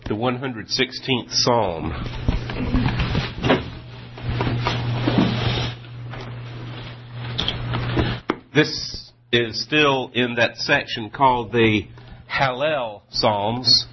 the 116th Psalm. This is still in that section called the Hallel Psalms,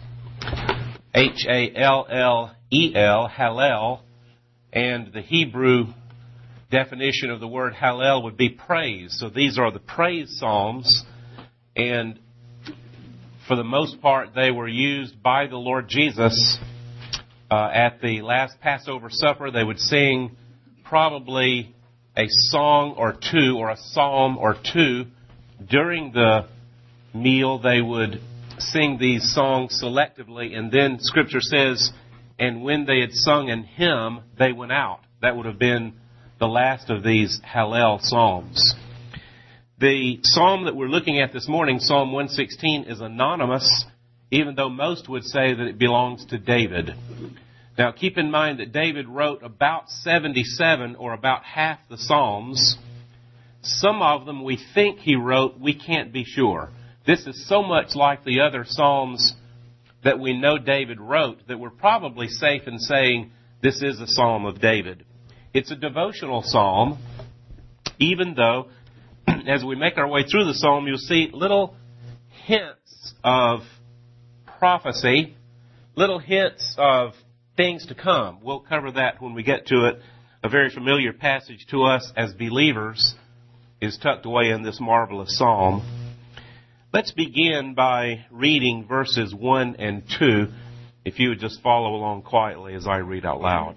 Hallel, Hallel, and the Hebrew definition of the word Hallel would be praise. So these are the praise Psalms, and for the most part, they were used by the Lord Jesus at the last Passover supper. They would sing probably a song or two or a psalm or two. During the meal, they would sing these songs selectively, and then Scripture says, and when they had sung an hymn, they went out. That would have been the last of these Hallel Psalms. The psalm that we're looking at this morning, Psalm 116, is anonymous, even though most would say that it belongs to David. Now, keep in mind that David wrote about 77, or about half the Psalms. Some of them we think he wrote, we can't be sure. This is so much like the other Psalms that we know David wrote that we're probably safe in saying this is a Psalm of David. It's a devotional psalm, even though as we make our way through the psalm, you'll see little hints of prophecy, little hints of things to come. We'll cover that when we get to it. A very familiar passage to us as believers is tucked away in this marvelous psalm. Let's begin by reading verses 1 and 2, if you would just follow along quietly as I read out loud.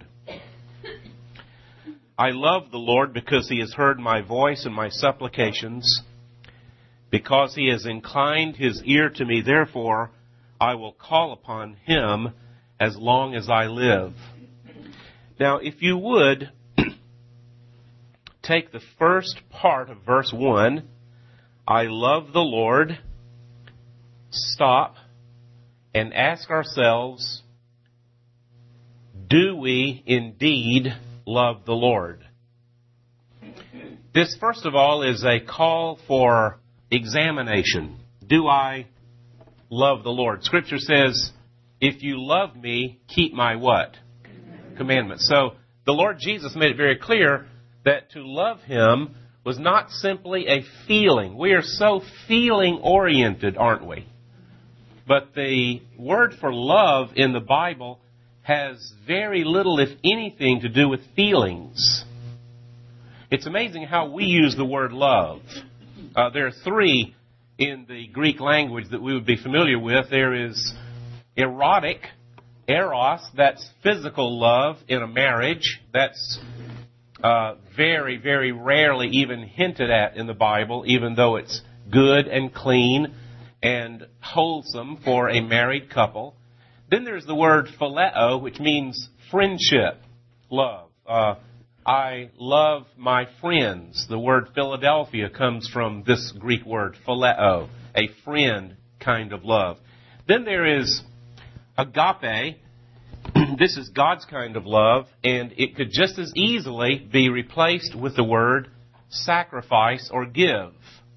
I love the Lord because He has heard my voice and my supplications. Because He has inclined His ear to me, therefore I will call upon Him as long as I live. Now, if you would, take the first part of verse 1, I love the Lord, stop, and ask ourselves, do we indeed love the Lord? This, first of all, is a call for examination. Do I love the Lord? Scripture says, if you love me, keep my what? Commandments. So the Lord Jesus made it very clear that to love Him was not simply a feeling. We are so feeling-oriented, aren't we? But the word for love in the Bible has very little, if anything, to do with feelings. It's amazing how we use the word love. There are three in the Greek language that we would be familiar with. There is erotic, eros, that's physical love in a marriage. That's very, very rarely even hinted at in the Bible, even though it's good and clean and wholesome for a married couple. Then there's the word phileo, which means friendship, love. I love my friends. The word Philadelphia comes from this Greek word, phileo, a friend kind of love. Then there is agape. This is God's kind of love, and it could just as easily be replaced with the word sacrifice or give.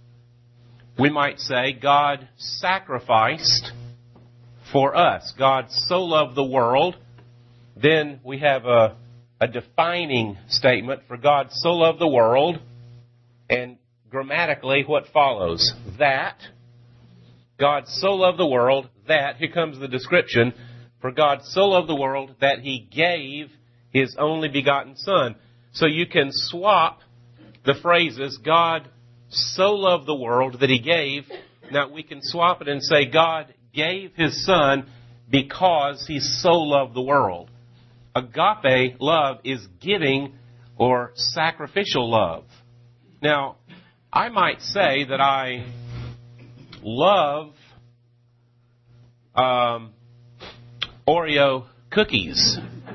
We might say God sacrificed for us. God so loved the world. Then we have a defining statement for God so loved the world. And grammatically, what follows? That. God so loved the world that. Here comes the description. For God so loved the world that He gave His only begotten Son. So you can swap the phrases, God so loved the world that He gave. Now we can swap it and say, God gave His Son because He so loved the world. Agape love is giving or sacrificial love. Now, I might say that I love Oreo cookies.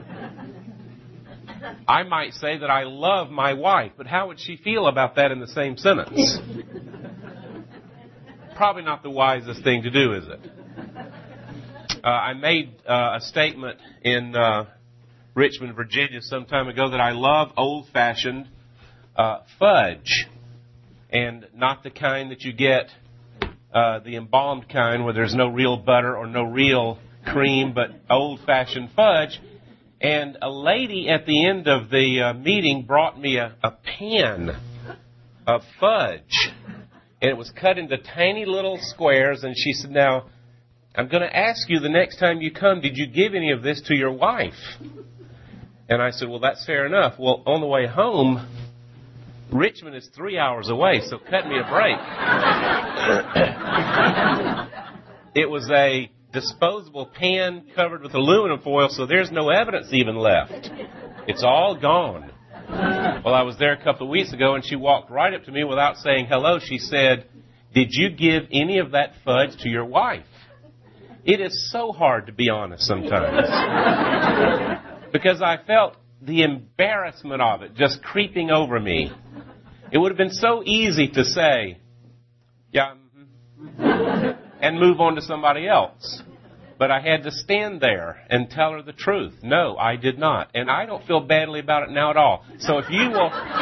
I might say that I love my wife, but how would she feel about that in the same sentence? Probably not the wisest thing to do, is it? I made a statement in Richmond, Virginia some time ago that I love old-fashioned fudge, and not the kind that you get, the embalmed kind where there's no real butter or no real cream, but old-fashioned fudge. And a lady at the end of the meeting brought me a pan of fudge. And it was cut into tiny little squares. And she said, now, I'm going to ask you the next time you come, did you give any of this to your wife? And I said, well, that's fair enough. Well, on the way home, Richmond is 3 hours away, so cut me a break. It was a disposable pan covered with aluminum foil, so there's no evidence even left. It's all gone. Well, I was there a couple of weeks ago, and she walked right up to me without saying hello. She said, did you give any of that fudge to your wife? It is so hard to be honest sometimes. Because I felt the embarrassment of it just creeping over me. It would have been so easy to say, yeah, and move on to somebody else. But I had to stand there and tell her the truth. No, I did not. And I don't feel badly about it now at all. So if you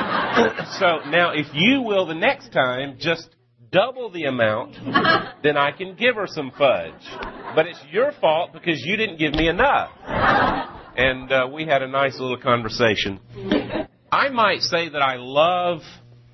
will, the next time, just double the amount, then I can give her some fudge. But it's your fault because you didn't give me enough. And we had a nice little conversation. I might say that I love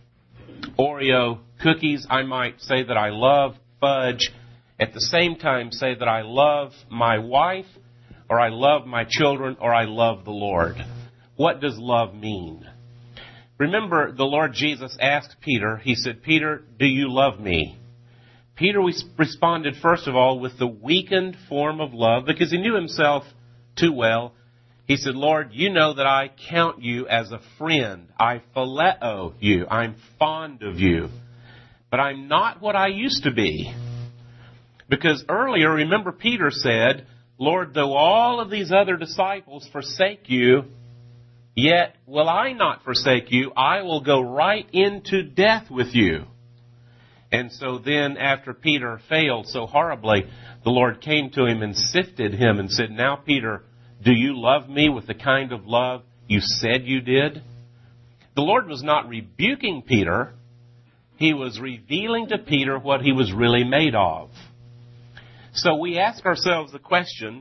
Oreo cookies. I might say that I love fudge. At the same time, say that I love my wife, or I love my children, or I love the Lord. What does love mean? Remember, the Lord Jesus asked Peter, he said, Peter, do you love me? Peter responded, first of all, with the weakened form of love, because he knew himself too well. He said, Lord, you know that I count you as a friend. I phileo you. I'm fond of you. But I'm not what I used to be. Because earlier, remember, Peter said, Lord, though all of these other disciples forsake you, yet will I not forsake you. I will go right into death with you. And so then, after Peter failed so horribly, the Lord came to him and sifted him and said, now, Peter, do you love me with the kind of love you said you did? The Lord was not rebuking Peter. He was revealing to Peter what he was really made of. So we ask ourselves the question,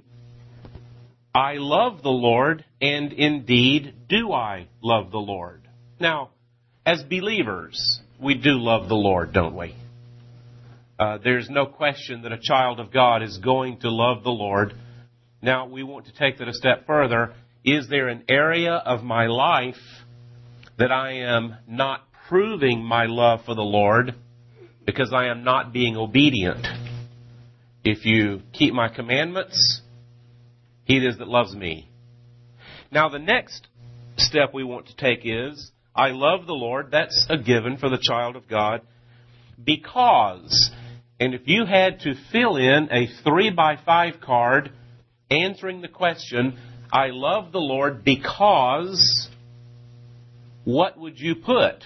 I love the Lord, and indeed do I love the Lord? Now, as believers, we do love the Lord, don't we? There's no question that a child of God is going to love the Lord. Now, we want to take that a step further. Is there an area of my life that I am not proving my love for the Lord because I am not being obedient? If you keep my commandments, he it is that loves me. Now, the next step we want to take is, I love the Lord. That's a given for the child of God. Because, and if you had to fill in a 3x5 card answering the question, I love the Lord because, what would you put?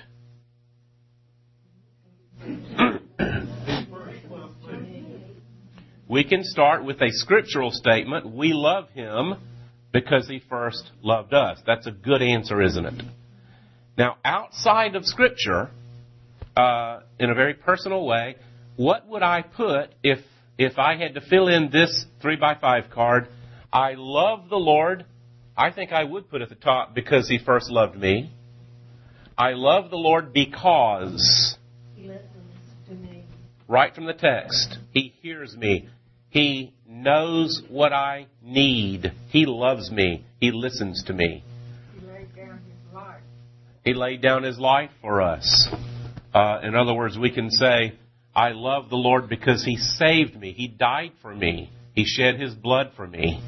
We can start with a scriptural statement. We love him because he first loved us. That's a good answer, isn't it? Now, outside of Scripture, in a very personal way, what would I put if I had to fill in this 3x5 card? I love the Lord. I think I would put at the top because he first loved me. I love the Lord because, he listens to me. Right from the text, he hears me. He knows what I need. He loves me. He listens to me. He laid down his life. He laid down his life for us. In other words, we can say, I love the Lord because he saved me. He died for me. He shed his blood for me.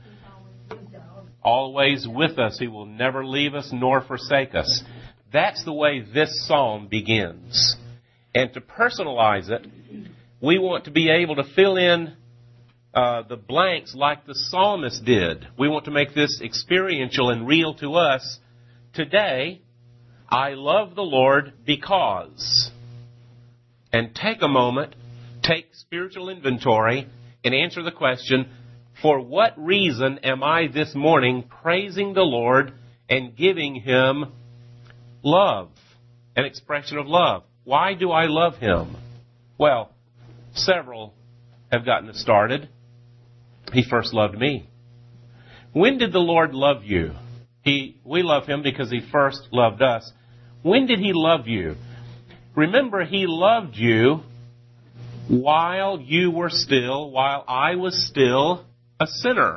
Always with us. He will never leave us nor forsake us. That's the way this psalm begins. And to personalize it, we want to be able to fill in the blanks like the psalmist did. We want to make this experiential and real to us. Today, I love the Lord because. And take a moment, take spiritual inventory, and answer the question, for what reason am I this morning praising the Lord and giving him love, an expression of love? Why do I love him? Well, several have gotten it started. He first loved me. When did the Lord love you? We love Him because He first loved us. When did He love you? Remember, He loved you while I was still a sinner.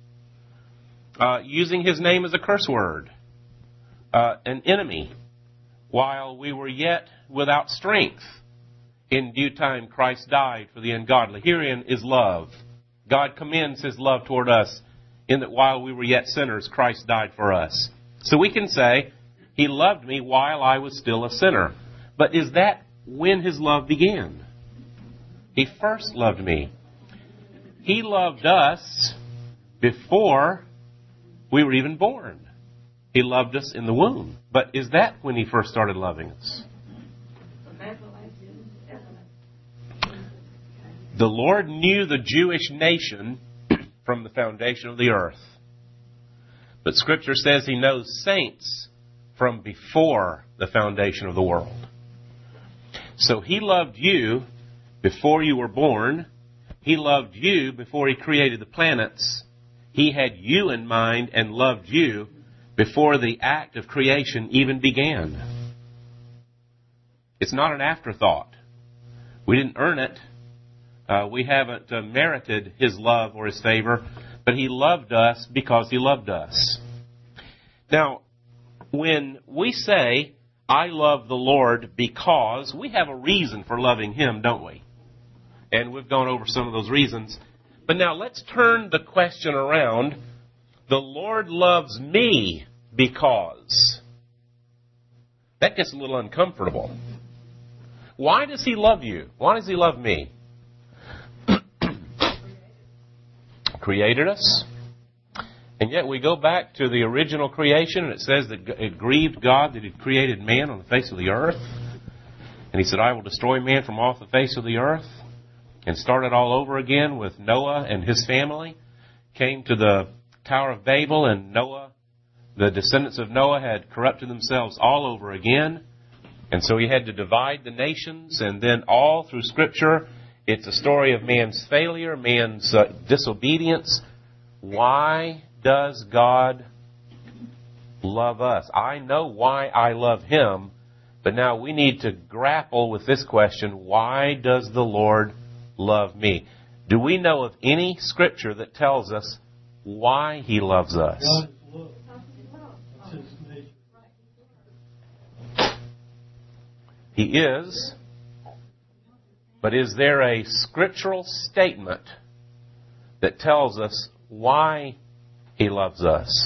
Using His name as a curse word. An enemy. While we were yet without strength. In due time, Christ died for the ungodly. Herein is love. God commends His love toward us in that while we were yet sinners, Christ died for us. So we can say, He loved me while I was still a sinner. But is that when His love began? He first loved me. He loved us before we were even born. He loved us in the womb. But is that when He first started loving us? The Lord knew the Jewish nation from the foundation of the earth. But Scripture says He knows saints from before the foundation of the world. So He loved you before you were born. He loved you before He created the planets. He had you in mind and loved you before the act of creation even began. It's not an afterthought. We didn't earn it. We haven't merited His love or His favor, but He loved us because He loved us. Now, when we say, I love the Lord because, we have a reason for loving Him, don't we? And we've gone over some of those reasons. But now let's turn the question around. The Lord loves me because. That gets a little uncomfortable. Why does He love you? Why does He love me? Created us. And yet we go back to the original creation and it says that it grieved God that He created man on the face of the earth. And He said, I will destroy man from off the face of the earth. And started all over again with Noah and his family. Came to the Tower of Babel, and Noah, the descendants of Noah, had corrupted themselves all over again. And so He had to divide the nations. And then all through Scripture, it's a story of man's failure, man's disobedience. Why does God love us? I know why I love Him, but now we need to grapple with this question: why does the Lord love me? Do we know of any Scripture that tells us why He loves us? God is love. That's His nature. He is. But is there a scriptural statement that tells us why He loves us?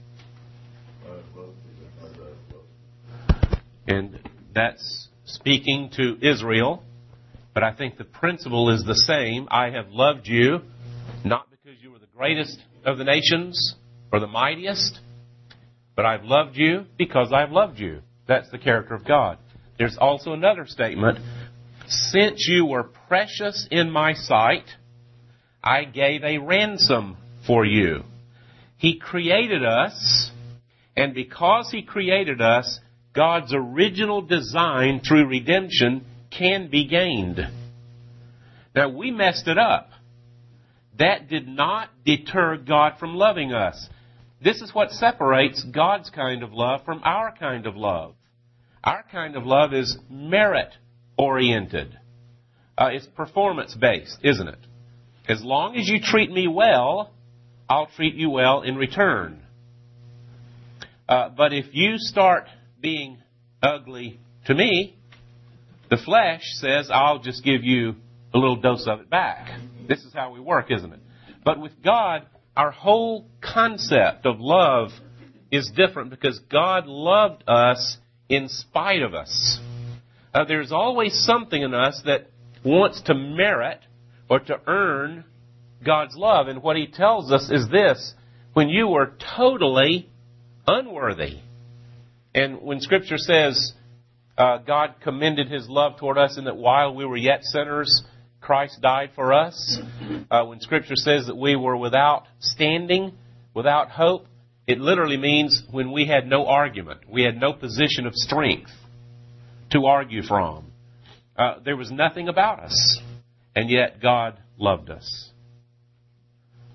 And that's speaking to Israel. But I think the principle is the same. I have loved you, not because you were the greatest of the nations or the mightiest, but I've loved you because I've loved you. That's the character of God. There's also another statement. Since you were precious in my sight, I gave a ransom for you. He created us, and because He created us, God's original design through redemption can be gained. Now, we messed it up. That did not deter God from loving us. This is what separates God's kind of love from our kind of love. Our kind of love is merit-oriented. It's performance-based, isn't it? As long as you treat me well, I'll treat you well in return. But if you start being ugly to me, the flesh says, I'll just give you a little dose of it back. This is how we work, isn't it? But with God, our whole concept of love is different because God loved us in spite of us. There's always something in us that wants to merit or to earn God's love. And what He tells us is this: when you were totally unworthy. And when Scripture says God commended His love toward us in that while we were yet sinners, Christ died for us. When Scripture says that we were without standing, without hope, it literally means when we had no argument. We had no position of strength to argue from. There was nothing about us. And yet God loved us.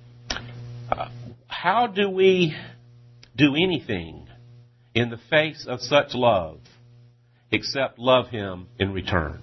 How do we do anything in the face of such love except love Him in return?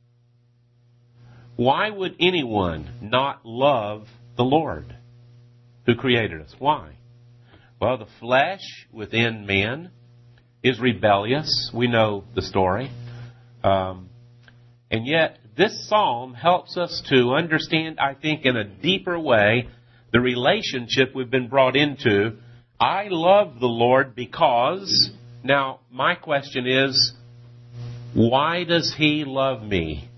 Why would anyone not love the Lord who created us? Why? Well, the flesh within man is rebellious. We know the story. And yet, this psalm helps us to understand, I think, in a deeper way, the relationship we've been brought into. I love the Lord because... Now, my question is, why does He love me?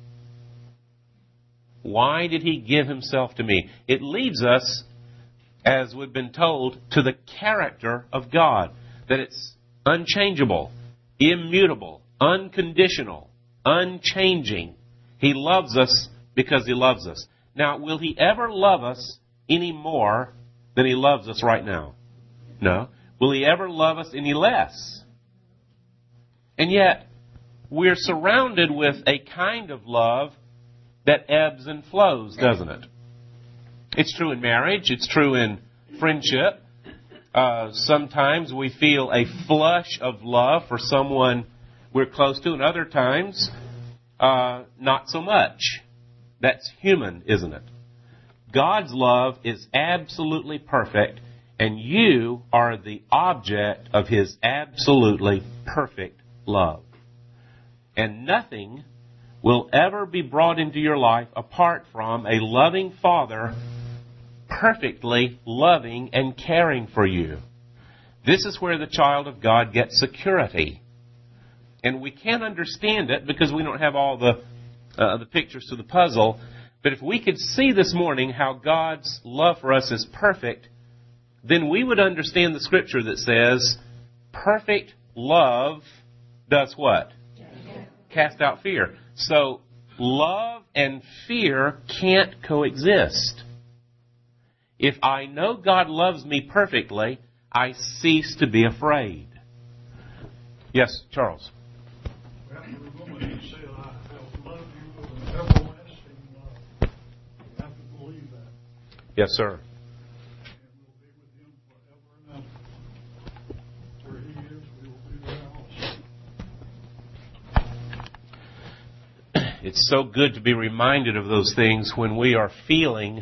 Why did He give Himself to me? It leads us, as we've been told, to the character of God. That it's unchangeable, immutable, unconditional, unchanging. He loves us because He loves us. Now, will He ever love us any more than He loves us right now? No. Will He ever love us any less? And yet, we're surrounded with a kind of love that ebbs and flows, doesn't it? It's true in marriage. It's true in friendship. Sometimes we feel a flush of love for someone we're close to, and other times, not so much. That's human, isn't it? God's love is absolutely perfect, and you are the object of His absolutely perfect love. And nothing will ever be brought into your life apart from a loving Father perfectly loving and caring for you. This is where the child of God gets security. And we can't understand it because we don't have all the pictures to the puzzle. But if we could see this morning how God's love for us is perfect, then we would understand the Scripture that says, perfect love does what? Cast out fear. So, love and fear can't coexist. If I know God loves me perfectly, I cease to be afraid. Yes, Charles. Well, the woman who said, I have loved you with an everlasting love. You have to believe that. Yes, sir. And we'll be with Him forever and ever. Where He is, we will be there also. It's so good to be reminded of those things when we are feeling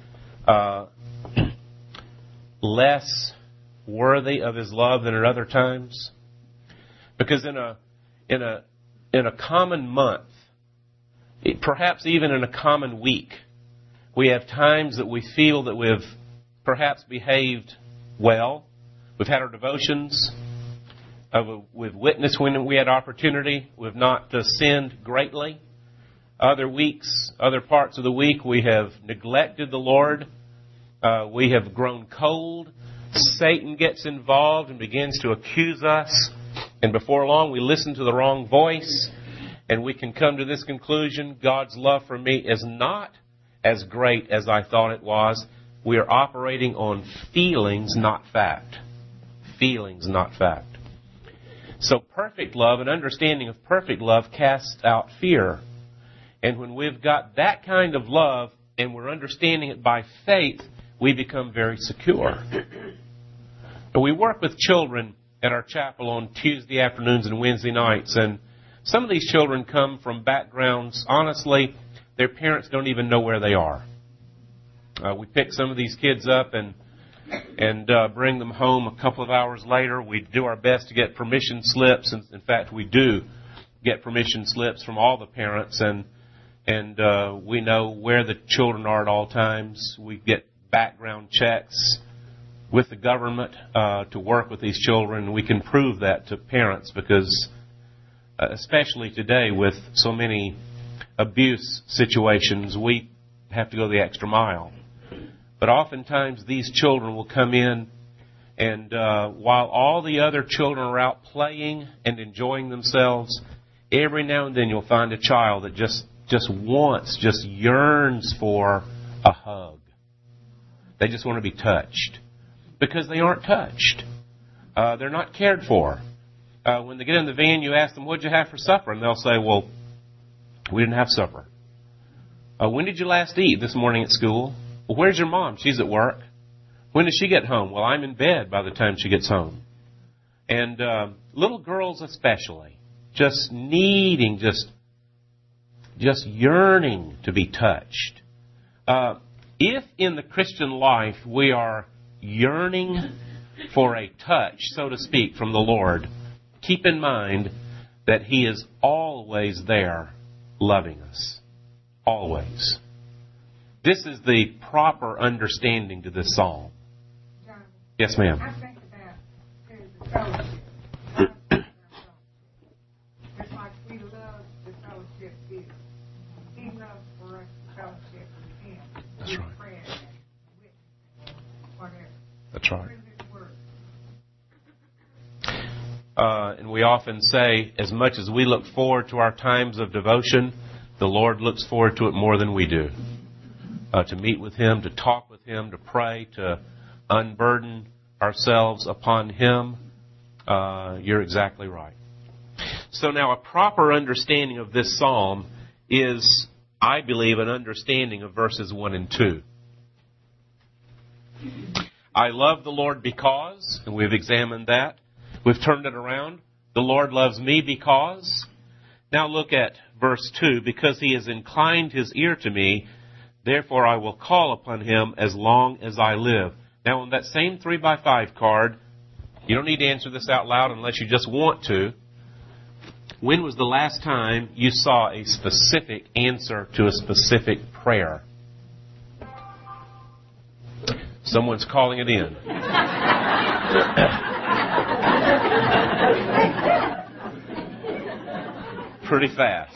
less worthy of His love than at other times. Because in a common month, perhaps even in a common week, we have times that we feel that we've perhaps behaved well. We've had our devotions. We've witnessed when we had opportunity. We've not sinned greatly. Other weeks, other parts of the week, we have neglected the Lord. We have grown cold. Satan gets involved and begins to accuse us. And before long, we listen to the wrong voice. And we can come to this conclusion: God's love for me is not as great as I thought it was. We are operating on feelings, not fact. Feelings, not fact. So perfect love, an understanding of perfect love, casts out fear. And when we've got that kind of love and we're understanding it by faith, we become very secure. And we work with children at our chapel on Tuesday afternoons and Wednesday nights. And some of these children come from backgrounds, honestly, their parents don't even know where they are. We pick some of these kids up and bring them home a couple of hours later. We do our best to get permission slips. And in fact, we do get permission slips from all the parents. And we know where the children are at all times. We get background checks with the government to work with these children. We can prove that to parents because, especially today with so many abuse situations, we have to go the extra mile. But oftentimes these children will come in and while all the other children are out playing and enjoying themselves, every now and then you'll find a child that just yearns for a hug. They just want to be touched because they aren't touched. They're not cared for. When they get in the van, you ask them, what'd you have for supper? And they'll say, well, we didn't have supper. When did you last eat? This morning at school. Well, where's your mom? She's at work. When does she get home? Well, I'm in bed by the time she gets home. And little girls especially, just needing, just yearning to be touched. If in the Christian life we are yearning for a touch, so to speak, from the Lord, keep in mind that He is always there loving us. Always. This is the proper understanding to this psalm. John, Yes, ma'am. I think about the fellowship. Just like we love the fellowship here. He loves for us to fellowship with Him. That's with right. prayer, with whatever. That's right. Through His Word. And we often say, as much as we look forward to our times of devotion, the Lord looks forward to it more than we do. To meet with Him, to talk with Him, to pray, to unburden ourselves upon Him. You're exactly right. So now a proper understanding of this psalm is, I believe, an understanding of verses 1 and 2. I love the Lord because, and we've examined that. We've turned it around. The Lord loves me because. Now look at verse 2. Because He has inclined His ear to me, therefore I will call upon Him as long as I live. Now on that same 3x5 card, you don't need to answer this out loud unless you just want to. When was the last time you saw a specific answer to a specific prayer? Someone's calling it in. Pretty fast.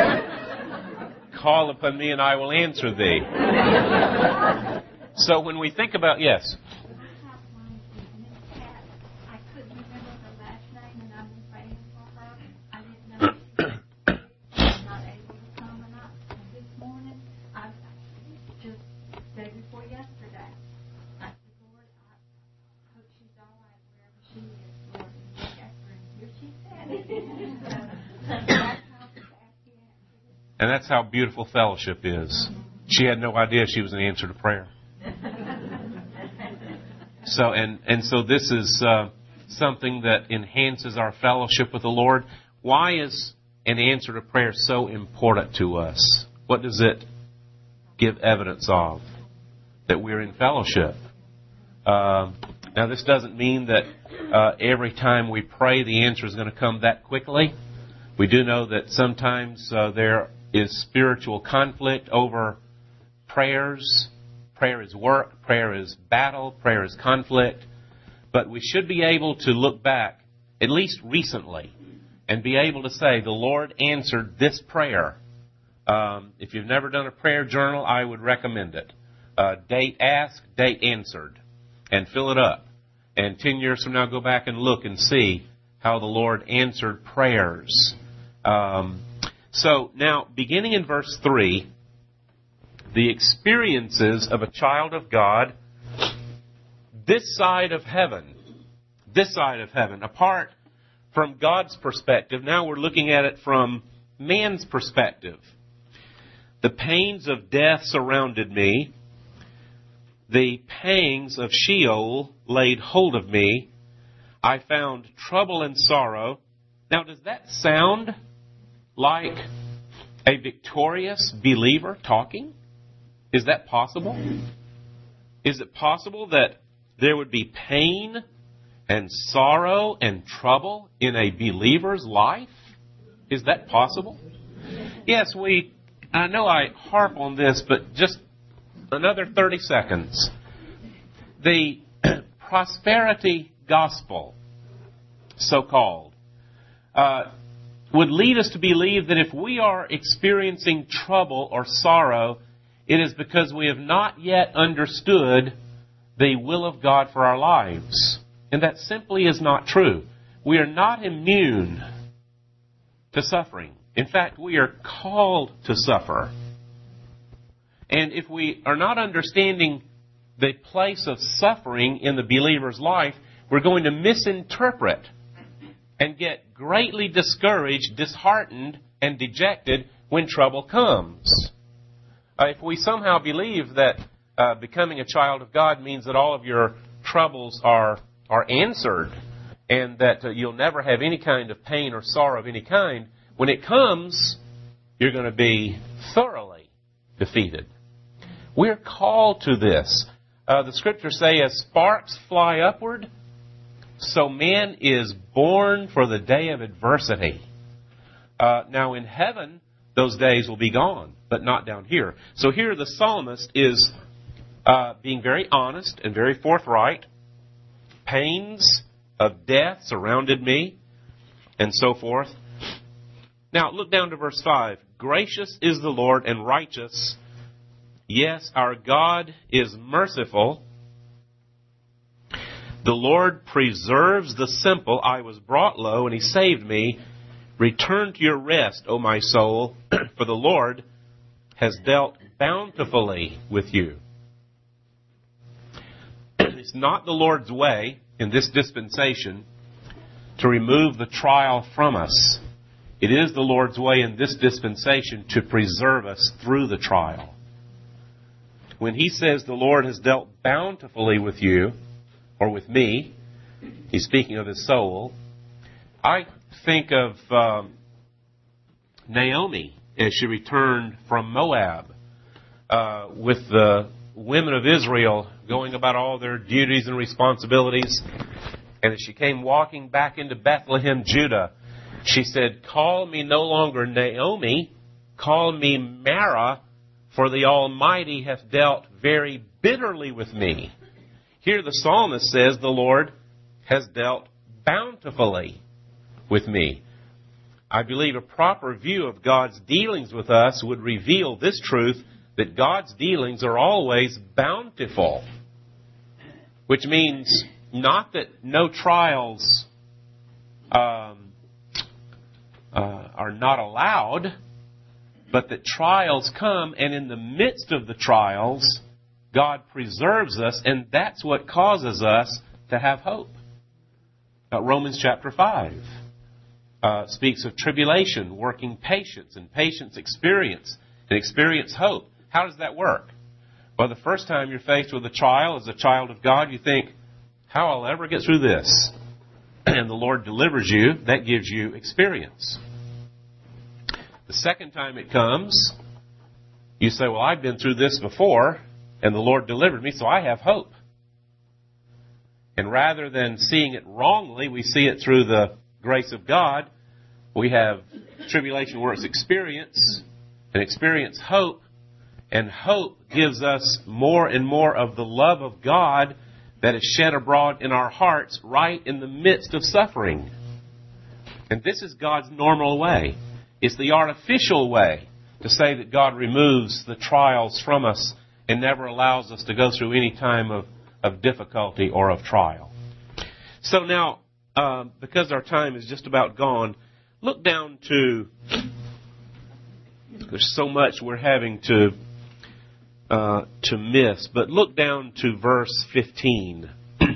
Call upon me and I will answer thee. So when we think about, yes. I couldn't remember her last name, and I've been praying for her. I didn't know she was not able to come or not. This morning, I just day before yesterday, I said, Lord, I hope she's all right wherever she is, Lord, and look after her. And here she said, that's how the asking answered. And that's how beautiful fellowship is. She had no idea she was an answer to prayer. So this is something that enhances our fellowship with the Lord. Why is an answer to prayer so important to us? What does it give evidence of? That we're in fellowship. Now this doesn't mean that every time we pray the answer is going to come that quickly. We do know that sometimes there is spiritual conflict over prayers. Prayer is work, prayer is battle, prayer is conflict. But we should be able to look back, at least recently, and be able to say, the Lord answered this prayer. If you've never done a prayer journal, I would recommend it. Date asked, date answered, and fill it up. And 10 years from now, go back and look and see how the Lord answered prayers. So now, beginning in verse 3, the experiences of a child of God this side of heaven, apart from God's perspective. Now we're looking at it from man's perspective. The pains of death surrounded me. The pangs of Sheol laid hold of me. I found trouble and sorrow. Now, does that sound like a victorious believer talking? Is that possible? Is it possible that there would be pain and sorrow and trouble in a believer's life? Is that possible? Yes, I know I harp on this, but just another 30 seconds. The prosperity gospel, so-called, would lead us to believe that if we are experiencing trouble or sorrow, it is because we have not yet understood the will of God for our lives. And that simply is not true. We are not immune to suffering. In fact, we are called to suffer. And if we are not understanding the place of suffering in the believer's life, we're going to misinterpret and get greatly discouraged, disheartened, and dejected when trouble comes. If we somehow believe that becoming a child of God means that all of your troubles are answered, and that you'll never have any kind of pain or sorrow of any kind. When it comes, you're going to be thoroughly defeated. We're called to this. The Scriptures say, as sparks fly upward, so man is born for the day of adversity. Now in heaven, those days will be gone, but not down here. So here the psalmist is being very honest and very forthright. Pains of death surrounded me, and so forth. Now look down to verse 5. Gracious is the Lord and righteous. Yes, our God is merciful. The Lord preserves the simple. I was brought low, and He saved me. Return to your rest, O my soul, for the Lord has dealt bountifully with you. It's not the Lord's way in this dispensation to remove the trial from us. It is the Lord's way in this dispensation to preserve us through the trial. When He says the Lord has dealt bountifully with you, or with me, He's speaking of His soul. I think of Naomi as she returned from Moab with the women of Israel going about all their duties and responsibilities. And as she came walking back into Bethlehem, Judah, she said, call me no longer Naomi, call me Mara, for the Almighty hath dealt very bitterly with me. Here the psalmist says the Lord has dealt bountifully with me. I believe a proper view of God's dealings with us would reveal this truth, that God's dealings are always bountiful. Which means not that no trials are not allowed, but that trials come, and in the midst of the trials, God preserves us, and that's what causes us to have hope. Romans chapter 5 speaks of tribulation, working patience, and patience experience, and experience hope. How does that work? Well, the first time you're faced with a trial as a child of God, you think, how I'll ever get through this? And the Lord delivers you. That gives you experience. The second time it comes, you say, well, I've been through this before, and the Lord delivered me, so I have hope. And rather than seeing it wrongly, we see it through the grace of God. We have tribulation works experience, and experience hope. And hope gives us more and more of the love of God that is shed abroad in our hearts right in the midst of suffering. And this is God's normal way. It's the artificial way to say that God removes the trials from us and never allows us to go through any time of difficulty or of trial. So now, because our time is just about gone, look down to, there's so much we're having to miss, but look down to verse 15.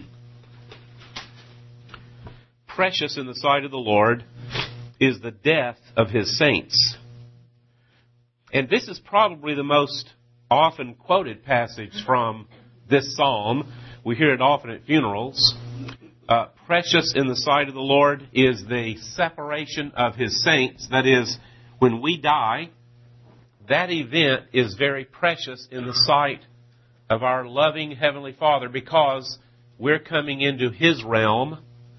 Precious in the sight of the Lord is the death of His saints. And this is probably the most often quoted passage from this psalm. We hear it often at funerals. Precious in the sight of the Lord is the separation of His saints. That is, when we die, that event is very precious in the sight of our loving Heavenly Father, because we're coming into His realm.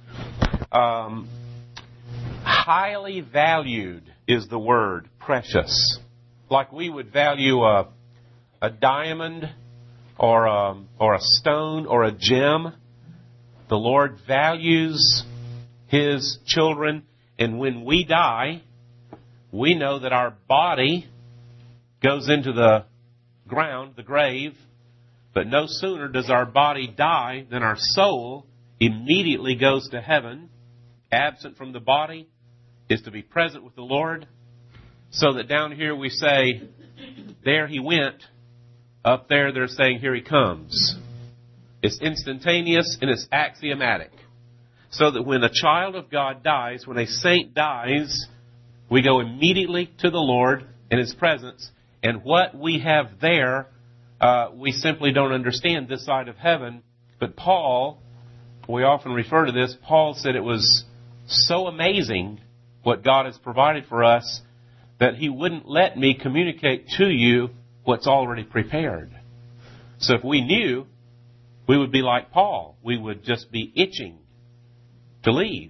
Highly valued is the word, precious. Like we would value a diamond or a stone or a gem. The Lord values His children, and when we die, we know that our body goes into the ground, the grave, but no sooner does our body die than our soul immediately goes to heaven. Absent from the body is to be present with the Lord. So that down here we say, there He went. Up there they're saying, here He comes. It's instantaneous and it's axiomatic. So that when a child of God dies, when a saint dies, we go immediately to the Lord in His presence. And what we have there We simply don't understand this side of heaven. But Paul, we often refer to this, Paul said it was so amazing what God has provided for us that he wouldn't let me communicate to you what's already prepared. So if we knew, we would be like Paul. We would just be itching to leave.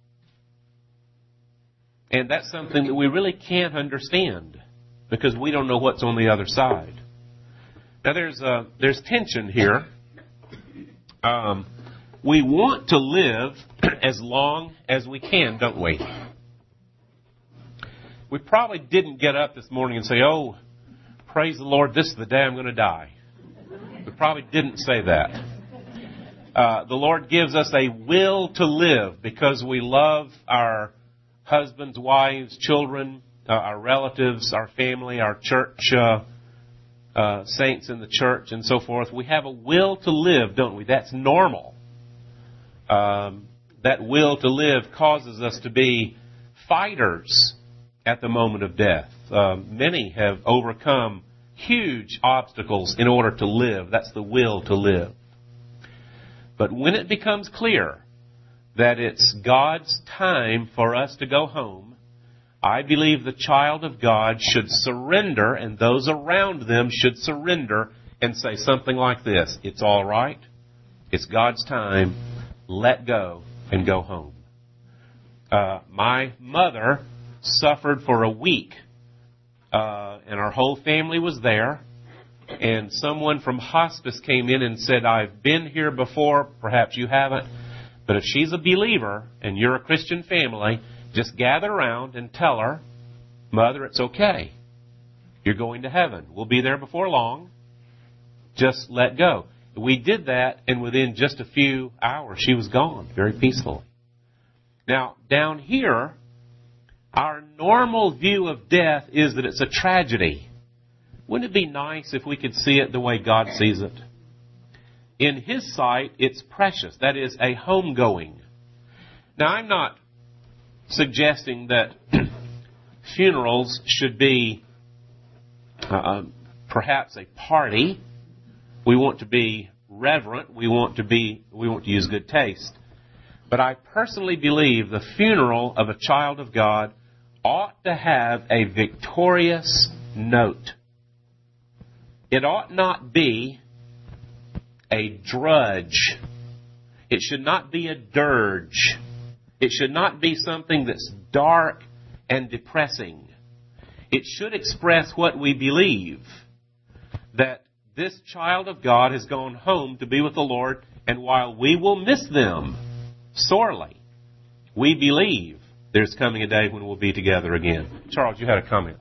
And that's something that we really can't understand because we don't know what's on the other side. Now there's tension here. We want to live as long as we can, don't we? We probably didn't get up this morning and say, oh, praise the Lord, this is the day I'm going to die. We probably didn't say that. The Lord gives us a will to live because we love our husbands, wives, children, our relatives, our family, our church, saints in the church, and so forth. We have a will to live, don't we? That's normal. That will to live causes us to be fighters at the moment of death. Many have overcome huge obstacles in order to live. That's the will to live. But when it becomes clear that it's God's time for us to go home, I believe the child of God should surrender, and those around them should surrender and say something like this: it's all right. It's God's time. Let go and go home. My mother suffered for a week, and our whole family was there. And someone from hospice came in and said, I've been here before, perhaps you haven't, but if she's a believer and you're a Christian family, just gather around and tell her, Mother, it's okay. You're going to heaven. We'll be there before long. Just let go. We did that, and within just a few hours, she was gone, very peacefully. Now, down here, our normal view of death is that it's a tragedy. Wouldn't it be nice if we could see it the way God sees it? In His sight, it's precious. That is a homegoing. Now, I'm not suggesting that funerals should be perhaps a party. We want to be reverent. We want to use good taste. But I personally believe the funeral of a child of God ought to have a victorious note. It ought not be a drudge. It should not be a dirge. It should not be something that's dark and depressing. It should express what we believe, that this child of God has gone home to be with the Lord, and while we will miss them sorely, we believe there's coming a day when we'll be together again. Charles, you had a comment.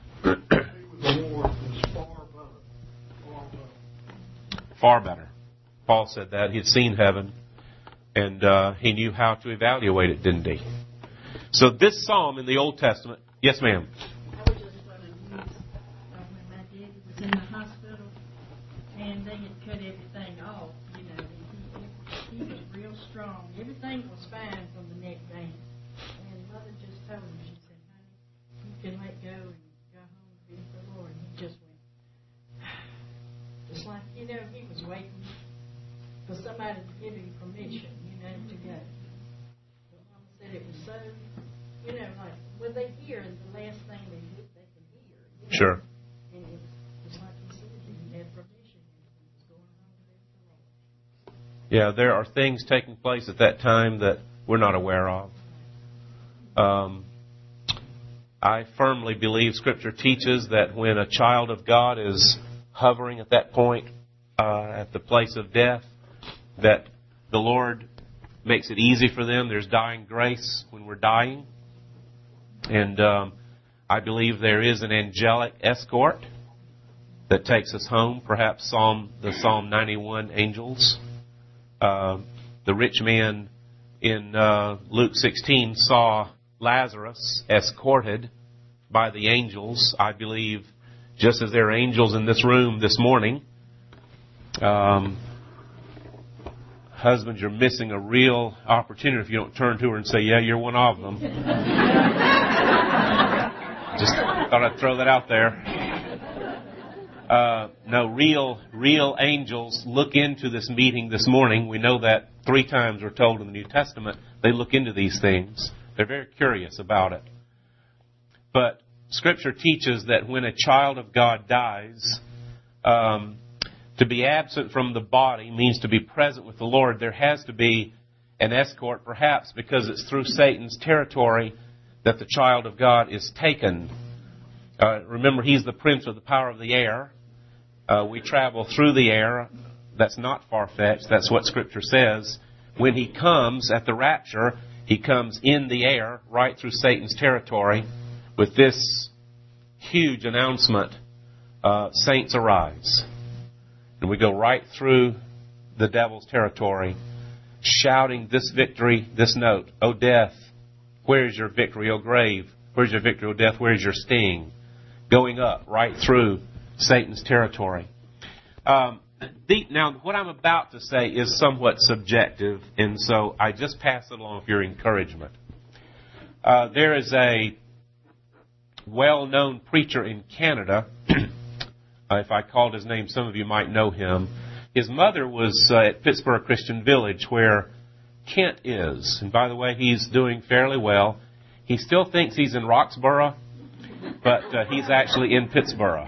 Far better. Paul said that. He had seen heaven, and he knew how to evaluate it, didn't he? So this psalm in the Old Testament... Yes, ma'am. I was just going to use when my daddy was in the hospital, and they had cut everything off. You know, he was real strong. Everything was fine from the neck down. And Mother just told him, she said, honey, you can let go and go home and be with the Lord. And he just went, just like, you know, he was waiting for somebody to give him permission, you know, to go. But Mama said it was so, you know, like, when they hear the last thing they can hear. You know? Sure. And it was just like he said, he had permission. He was going home to be with the Lord. Yeah, there are things taking place at that time that we're not aware of. I firmly believe Scripture teaches that when a child of God is hovering at that point, at the place of death, that the Lord makes it easy for them. There's dying grace when we're dying. And I believe there is an angelic escort that takes us home, perhaps the Psalm 91 angels. The rich man in Luke 16 saw Lazarus escorted by the angels. I believe, just as there are angels in this room this morning, husbands, you're missing a real opportunity if you don't turn to her and say, yeah, you're one of them. Just thought I'd throw that out there. No, real angels look into this meeting this morning. We know that 3 times we're told in the New Testament they look into these things. They're very curious about it. But Scripture teaches that when a child of God dies, to be absent from the body means to be present with the Lord. There has to be an escort, perhaps because it's through Satan's territory that the child of God is taken. Remember, he's the prince of the power of the air. We travel through the air. That's not far-fetched. That's what Scripture says. When he comes at the rapture, he comes in the air, right through Satan's territory, with this huge announcement, saints arise. And we go right through the devil's territory, shouting this victory, this note, O death, where is your victory, O grave? Where's your victory, O death? Where's your sting? Going up right through Satan's territory. Now, what I'm about to say is somewhat subjective, and so I just pass it along for your encouragement. There is a well-known preacher in Canada. If I called his name, some of you might know him. His mother was at Pittsburgh Christian Village, where Kent is. And by the way, he's doing fairly well. He still thinks he's in Roxborough, but he's actually in Pittsburgh.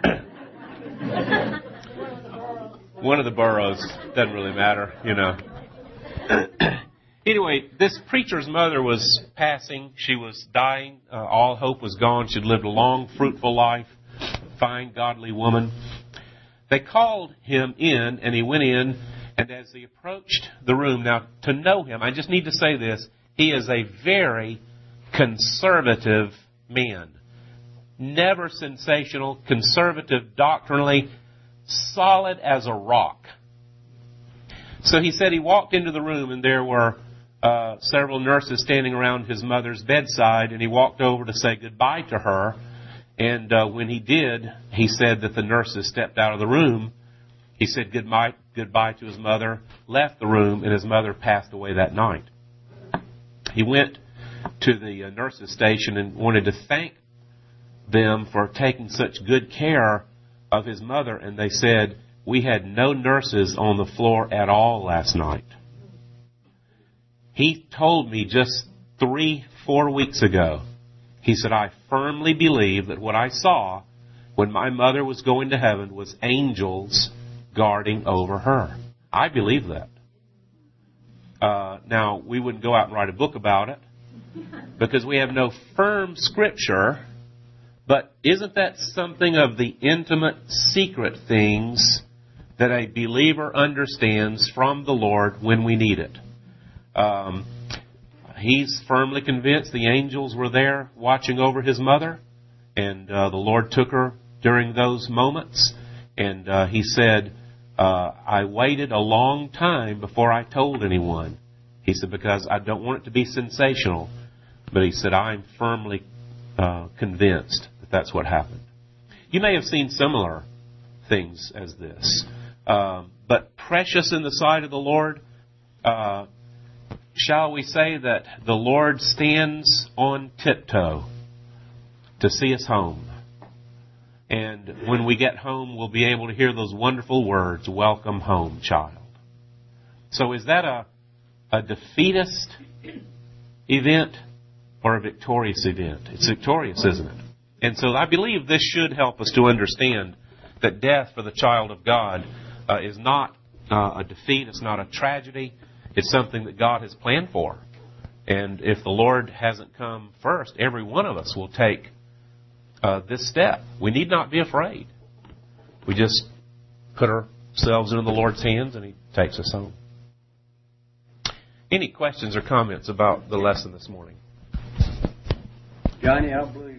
One of the boroughs. Doesn't really matter, you know. Anyway, this preacher's mother was passing. She was dying. All hope was gone. She'd lived a long, fruitful life. Fine, godly woman. They called him in, and he went in, and as he approached the room, now, to know him, I just need to say this, he is a very conservative man. Never sensational, conservative doctrinally, solid as a rock. So he said he walked into the room, and there were several nurses standing around his mother's bedside, and he walked over to say goodbye to her. And when he did, he said that the nurses stepped out of the room. He said goodbye to his mother, left the room, and his mother passed away that night. He went to the nurses' station and wanted to thank them for taking such good care of his mother, and they said, we had no nurses on the floor at all last night. He told me just 3-4 weeks ago, he said, I firmly believe that what I saw when my mother was going to heaven was angels guarding over her. I believe that. Now, we wouldn't go out and write a book about it because we have no firm scripture, but isn't that something of the intimate, secret things that a believer understands from the Lord when we need it? He's firmly convinced the angels were there watching over his mother, and the Lord took her during those moments. And he said, I waited a long time before I told anyone. He said, because I don't want it to be sensational. But he said, I'm firmly convinced that that's what happened. You may have seen similar things as this. But precious in the sight of the Lord, shall we say that the Lord stands on tiptoe to see us home. And when we get home, we'll be able to hear those wonderful words, welcome home, child. So is that a defeatist event or a victorious event? It's victorious, isn't it? And so I believe this should help us to understand that death for the child of God is not a defeat. It's not a tragedy. It's something that God has planned for. And if the Lord hasn't come first, every one of us will take this step. We need not be afraid. We just put ourselves into the Lord's hands and He takes us home. Any questions or comments about the lesson this morning? Johnny, I believe